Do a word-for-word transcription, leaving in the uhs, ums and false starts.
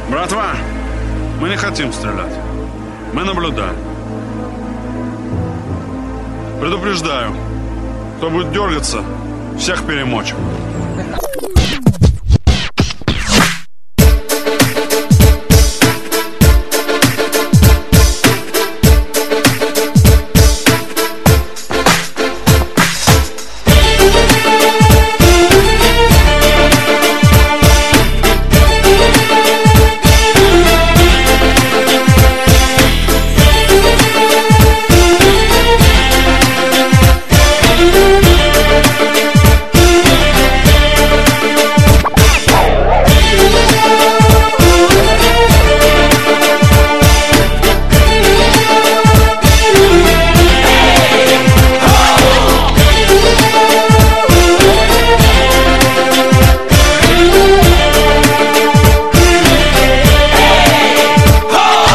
Братва, мы не хотим стрелять. Мы наблюдаем. Предупреждаю, кто будет дергаться, всех перемочим.